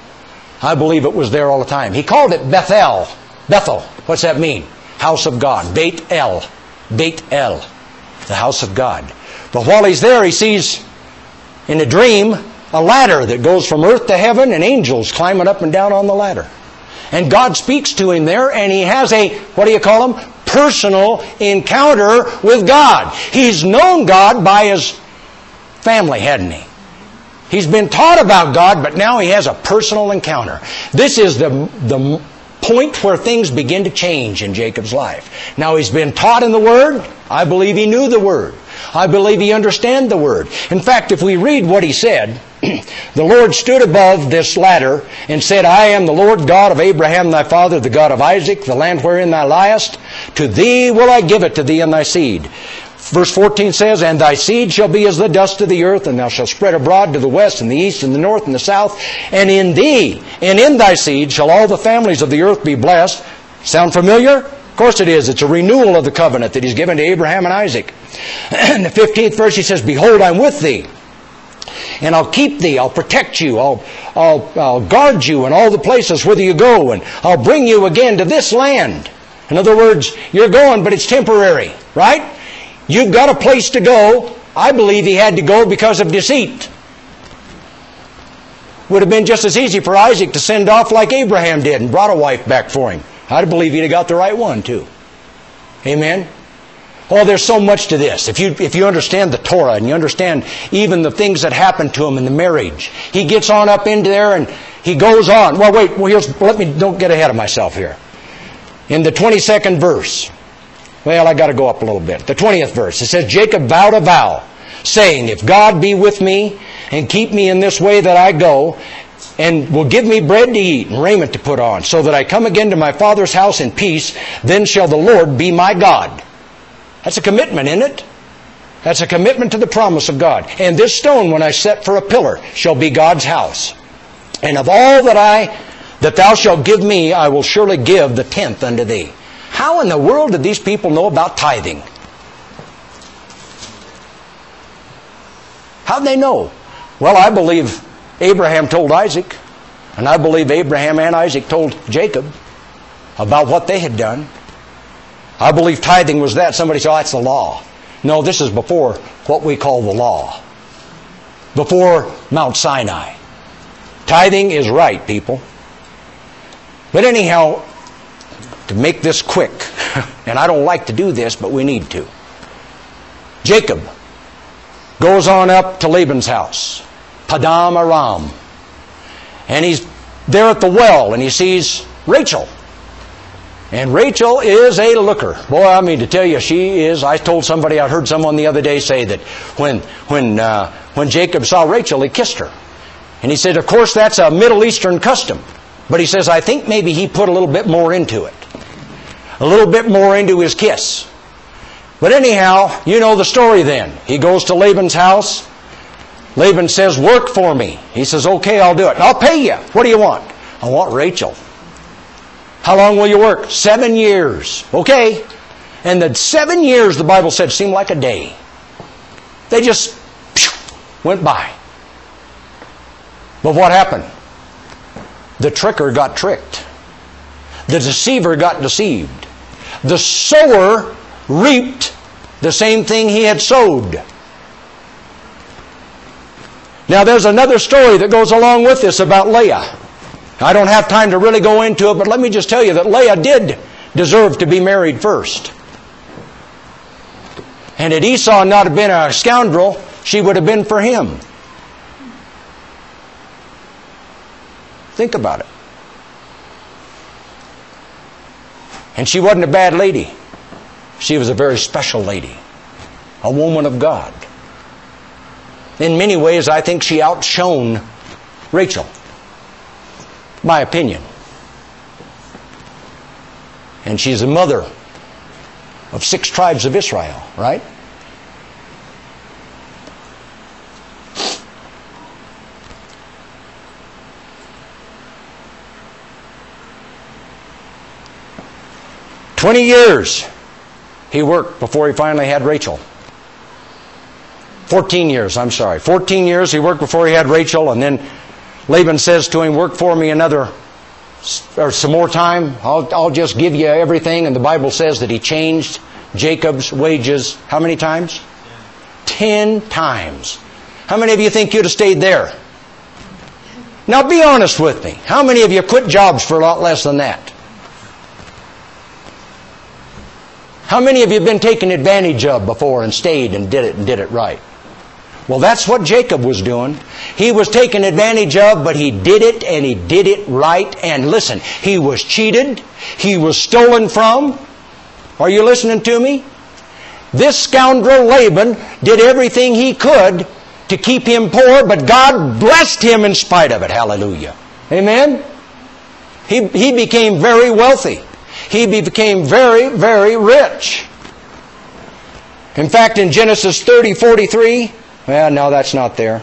I believe it was there all the time. He called it Bethel. Bethel. What's that mean? House of God. Beit El. Beit El. The house of God. But while he's there, he sees in a dream a ladder that goes from earth to heaven and angels climbing up and down on the ladder. And God speaks to him there, and he has a, what do you call him? Personal encounter with God. He's known God by his family, hadn't he? He's been taught about God, but now he has a personal encounter. This is the point where things begin to change in Jacob's life. Now he's been taught in the Word. I believe he knew the Word. I believe he understood the Word. In fact, if we read what he said, the Lord stood above this ladder and said, I am the Lord God of Abraham thy father, the God of Isaac, the land wherein thou liest. To thee will I give it, to thee and thy seed. Verse 14 says, and thy seed shall be as the dust of the earth, and thou shalt spread abroad to the west and the east and the north and the south. And in thee and in thy seed shall all the families of the earth be blessed. Sound familiar? Of course it is. It's a renewal of the covenant that he's given to Abraham and Isaac. In the 15th verse he says, behold, I'm with thee. And I'll keep thee, I'll protect you, I'll guard you in all the places whither you go, and I'll bring you again to this land. In other words, you're going, but it's temporary, right? You've got a place to go. I believe he had to go because of deceit. Would have been just as easy for Isaac to send off like Abraham did and brought a wife back for him. I'd believe he'd have got the right one too. Amen? Oh, there's so much to this. If you understand the Torah and you understand even the things that happened to him in the marriage, he gets on up into there and he goes on. Well, wait. Don't get ahead of myself here. In the 22nd verse, well, I got to go up a little bit. The 20th verse, it says, Jacob vowed a vow, saying, if God be with me and keep me in this way that I go, and will give me bread to eat and raiment to put on, so that I come again to my father's house in peace, then shall the Lord be my God. That's a commitment, isn't it? That's a commitment to the promise of God. And this stone, when I set for a pillar, shall be God's house. And of all that thou shalt give me, I will surely give the tenth unto thee. How in the world did these people know about tithing? How'd they know? Well, I believe Abraham told Isaac, and I believe Abraham and Isaac told Jacob about what they had done. I believe tithing was that. Somebody said, oh, that's the law. No, this is before what we call the law. Before Mount Sinai. Tithing is right, people. But anyhow, to make this quick, and I don't like to do this, but we need to. Jacob goes on up to Laban's house, Padam Aram. And he's there at the well, and he sees Rachel. And Rachel is a looker. Boy, I mean to tell you, she is. I told somebody, I heard someone the other day say that when Jacob saw Rachel, he kissed her. And he said, of course, that's a Middle Eastern custom. But he says, I think maybe he put a little bit more into it. A little bit more into his kiss. But anyhow, you know the story then. He goes to Laban's house. Laban says, work for me. He says, okay, I'll do it. And I'll pay you. What do you want? I want Rachel. How long will you work? 7 years. Okay. And the 7 years, the Bible said, seemed like a day. They just went by. But what happened? The tricker got tricked. The deceiver got deceived. The sower reaped the same thing he had sowed. Now there's another story that goes along with this about Leah. I don't have time to really go into it, but let me just tell you that Leah did deserve to be married first. And had Esau not have been a scoundrel, she would have been for him. Think about it. And she wasn't a bad lady. She was a very special lady. A woman of God. In many ways, I think she outshone Rachel. My opinion. And she's the mother of 6 tribes of Israel, right? "20 years he worked before he finally had Rachel. 14 years, I'm sorry. 14 years he worked before he had Rachel, and then Laban says to him, work for me some more time. I'll just give you everything. And the Bible says that he changed Jacob's wages how many times? 10 times. How many of you think you'd have stayed there? Now be honest with me. How many of you quit jobs for a lot less than that? How many of you have been taken advantage of before and stayed and did it right? Well, that's what Jacob was doing. He was taken advantage of, but he did it, and he did it right. And listen, he was cheated. He was stolen from. Are you listening to me? This scoundrel Laban did everything he could to keep him poor, but God blessed him in spite of it. Hallelujah. Amen? He became very wealthy. He became very, very rich. In fact, in Genesis 30:43, well, no, that's not there.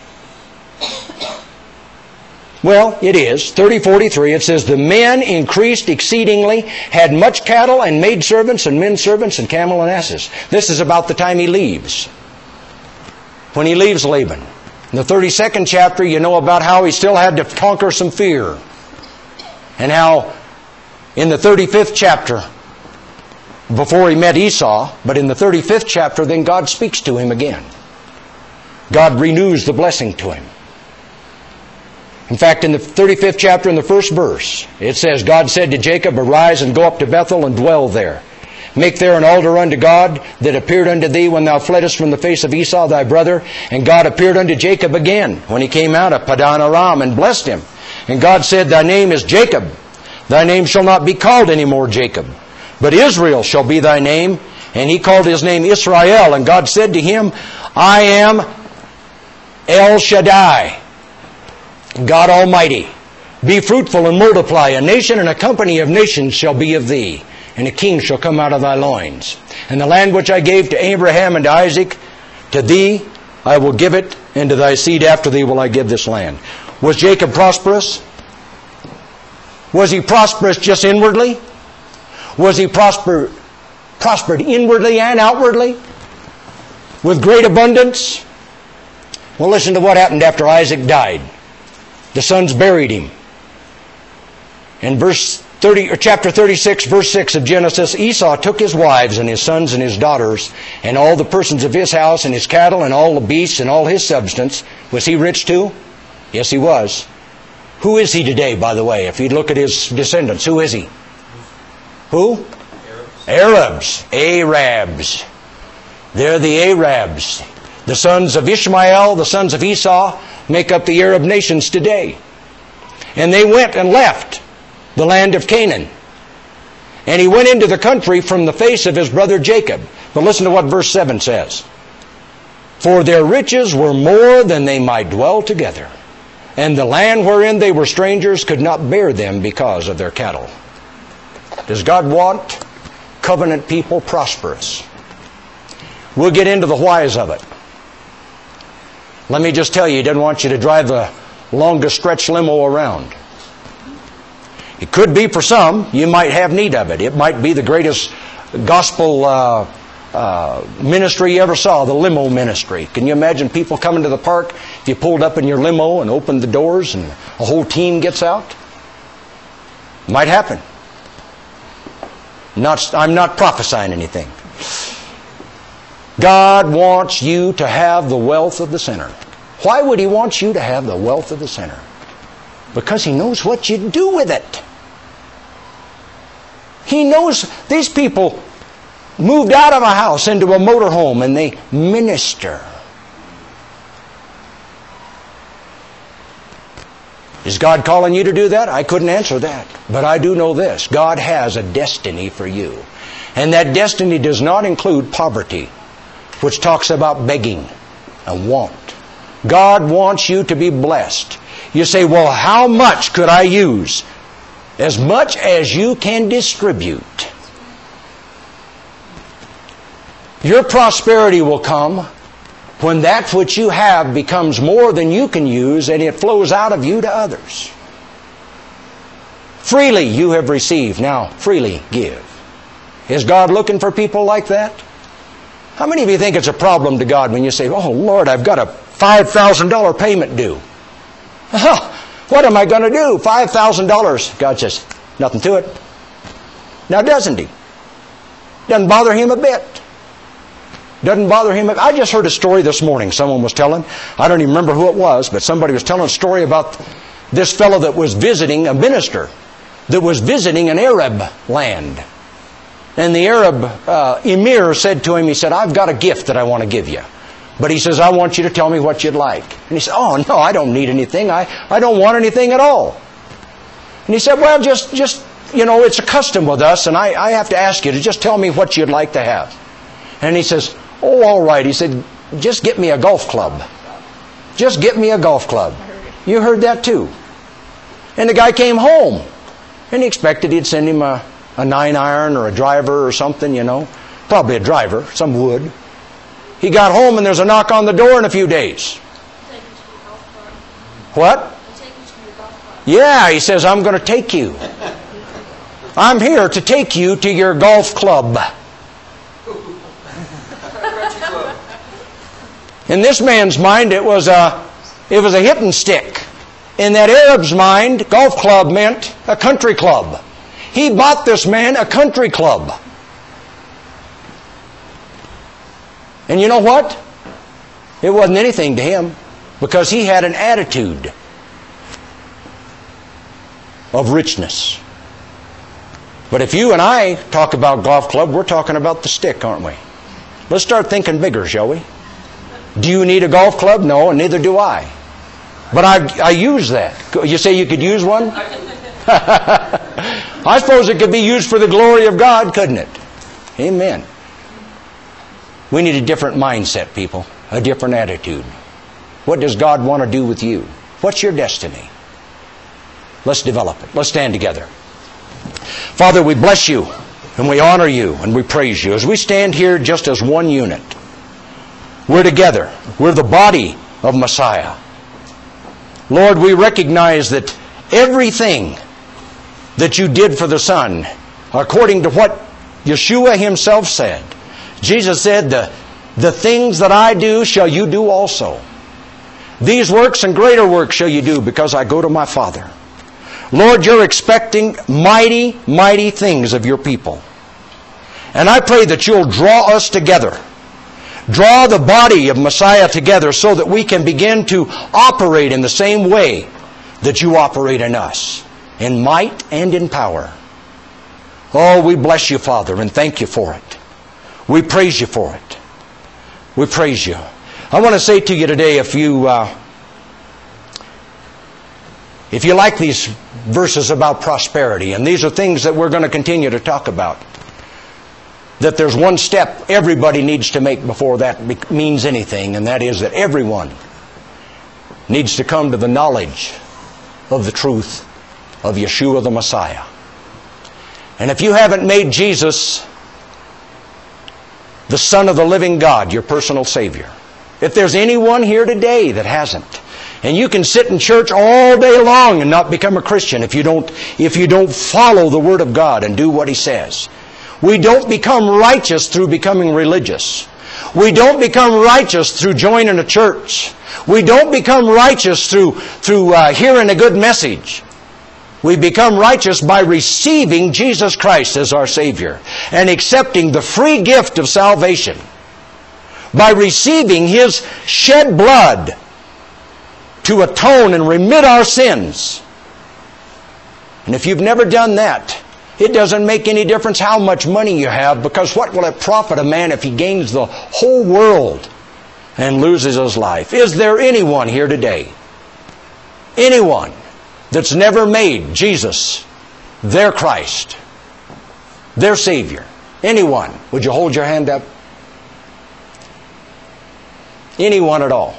Well, it is. 30:43, it says, the men increased exceedingly, had much cattle and maidservants and men servants and camel and asses. This is about the time he leaves. When he leaves Laban. In the 32nd chapter, you know about how he still had to conquer some fear. And how in the 35th chapter, before he met Esau, but in the 35th chapter, then God speaks to him again. God renews the blessing to him. In fact, in the 35th chapter, in the first verse, it says, God said to Jacob, arise and go up to Bethel and dwell there. Make there an altar unto God that appeared unto thee when thou fleddest from the face of Esau thy brother. And God appeared unto Jacob again when he came out of Padan Aram and blessed him. And God said, Thy name is Jacob. Thy name shall not be called any more Jacob, but Israel shall be thy name. And he called his name Israel. And God said to him, I am El Shaddai, God Almighty. Be fruitful and multiply. A nation and a company of nations shall be of thee, and a king shall come out of thy loins. And the land which I gave to Abraham and to Isaac, to thee I will give it, and to thy seed after thee will I give this land. Was Jacob prosperous? Was he prosperous just inwardly? Was he prospered inwardly and outwardly? With great abundance? Well, listen to what happened after Isaac died. The sons buried him. In chapter 36, verse 6 of Genesis, Esau took his wives and his sons and his daughters and all the persons of his house and his cattle and all the beasts and all his substance. Was he rich too? Yes, he was. Who is he today, by the way? If you look at his descendants, who is he? Who? Arabs. Arabs. They're the Arabs. The sons of Ishmael, the sons of Esau, make up the Arab nations today. And they went and left the land of Canaan. And he went into the country from the face of his brother Jacob. But listen to what verse 7 says. For their riches were more than they might dwell together, and the land wherein they were strangers could not bear them because of their cattle. Does God want covenant people prosperous? We'll get into the whys of it. Let me just tell you, He doesn't want you to drive the longest stretch limo around. It could be for some. You might have need of it. It might be the greatest gospel ministry you ever saw, the limo ministry. Can you imagine people coming to the park if you pulled up in your limo and opened the doors and a whole team gets out? Might happen. I'm not prophesying anything. God wants you to have the wealth of the sinner. Why would He want you to have the wealth of the sinner? Because He knows what you do with it. He knows these people moved out of a house into a motorhome and they minister. Is God calling you to do that? I couldn't answer that. But I do know this. God has a destiny for you. And that destiny does not include poverty, which talks about begging and want. God wants you to be blessed. You say, well, how much could I use? As much as you can distribute. Your prosperity will come when that which you have becomes more than you can use and it flows out of you to others. Freely you have received, now freely give. Is God looking for people like that? How many of you think it's a problem to God when you say, oh Lord, I've got a $5,000 payment due? What am I going to do? $5,000. God says, nothing to it. Now doesn't He? Doesn't bother Him a bit. Doesn't bother Him. I just heard a story this morning someone was telling. I don't even remember who it was, but somebody was telling a story about this fellow that was visiting, a minister, that was visiting an Arab land. And the Arab emir said to him, he said, I've got a gift that I want to give you. But he says, I want you to tell me what you'd like. And he said, oh no, I don't need anything. I don't want anything at all. And he said, well, just it's a custom with us, and I have to ask you to just tell me what you'd like to have. And he says, oh, all right. He said, just get me a golf club. Just get me a golf club. You heard that too. And the guy came home, and he expected he'd send him a 9-iron or a driver or something, Probably a driver, some wood. He got home and there's a knock on the door in a few days. What? Yeah, he says, I'm going to take you. I'm here to take you to your golf club. In this man's mind, it was a hitting stick. In that Arab's mind, golf club meant a country club. He bought this man a country club. And you know what? It wasn't anything to him because he had an attitude of richness. But if you and I talk about golf club, we're talking about the stick, aren't we? Let's start thinking bigger, shall we? Do you need a golf club? No, and neither do I. But I use that. You say you could use one? I suppose it could be used for the glory of God, couldn't it? Amen. We need a different mindset, people. A different attitude. What does God want to do with you? What's your destiny? Let's develop it. Let's stand together. Father, we bless you, and we honor you, and we praise you. As we stand here just as one unit, we're together. We're the body of Messiah. Lord, we recognize that everything that you did for the Son, according to what Yeshua himself said, Jesus said, the things that I do shall you do also. These works and greater works shall you do, because I go to my Father. Lord, you're expecting mighty, mighty things of your people. And I pray that you'll draw us together. Draw the body of Messiah together so that we can begin to operate in the same way that you operate in us, in might and in power. Oh, we bless you, Father, and thank you for it. We praise you for it. We praise you. I want to say to you today, if you like these verses about prosperity, and these are things that we're going to continue to talk about, that there's one step everybody needs to make before that means anything, and that is that everyone needs to come to the knowledge of the truth of Yeshua the Messiah. And if you haven't made Jesus the Son of the living God your personal Savior, if there's anyone here today that hasn't, and you can sit in church all day long and not become a Christian if you don't follow the Word of God and do what He says. We don't become righteous through becoming religious. We don't become righteous through joining a church. We don't become righteous through hearing a good message. We become righteous by receiving Jesus Christ as our Savior and accepting the free gift of salvation. By receiving His shed blood to atone and remit our sins. And if you've never done that, it doesn't make any difference how much money you have, because what will it profit a man if he gains the whole world and loses his life? Is there anyone here today, anyone that's never made Jesus their Christ, their Savior? Anyone? Would you hold your hand up? Anyone at all?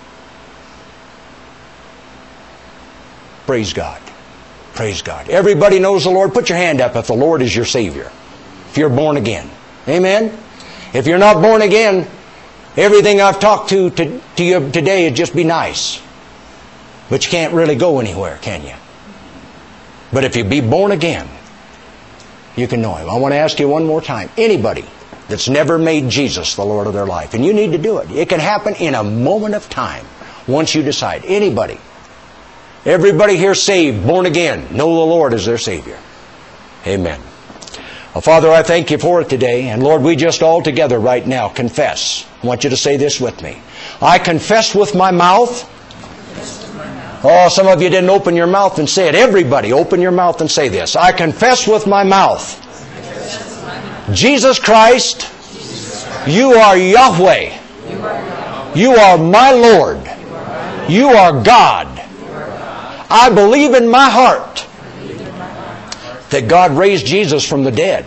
Praise God. Praise God. Everybody knows the Lord. Put your hand up if the Lord is your Savior. If you're born again. Amen? If you're not born again, everything I've talked to you today would just be nice. But you can't really go anywhere, can you? But if you be born again, you can know Him. I want to ask you one more time. Anybody that's never made Jesus the Lord of their life, and you need to do it. It can happen in a moment of time once you decide. Anybody. Everybody here saved, born again, know the Lord as their Savior. Amen. Well, Father, I thank you for it today. And Lord, we just all together right now confess. I want you to say this with me. I confess with my mouth. Oh, some of you didn't open your mouth and say it. Everybody, open your mouth and say this. I confess with my mouth. Jesus Christ, you are Yahweh. You are my Lord. You are God. I believe in my heart that God raised Jesus from the dead.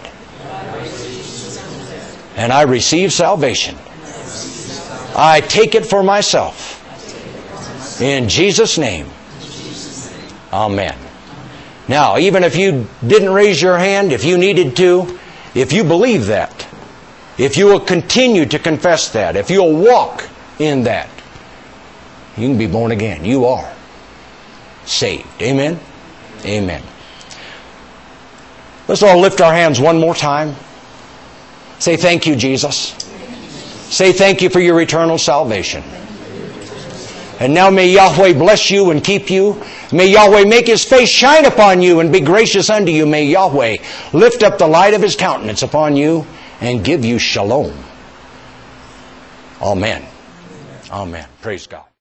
And I receive salvation. I take it for myself. In Jesus' name. Amen. Now, even if you didn't raise your hand, if you needed to, if you believe that, if you will continue to confess that, if you'll walk in that, you can be born again. You are saved. Amen? Amen. Let's all lift our hands one more time. Say thank you, Jesus. Say thank you for your eternal salvation. And now may Yahweh bless you and keep you. May Yahweh make His face shine upon you and be gracious unto you. May Yahweh lift up the light of His countenance upon you and give you shalom. Amen. Amen. Praise God.